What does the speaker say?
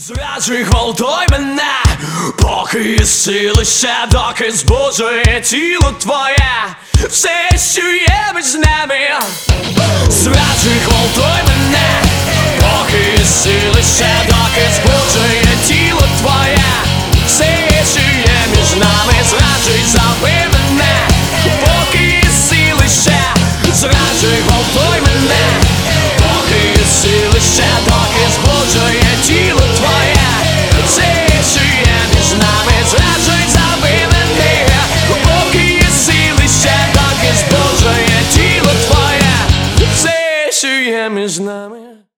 Зв'яжи, гвалтуй мене, поки є сили ще, доки збуджує тіло твоє, все, що є між нами. Зв'яжи, гвалтуй мене, поки є сили ще, доки збуджує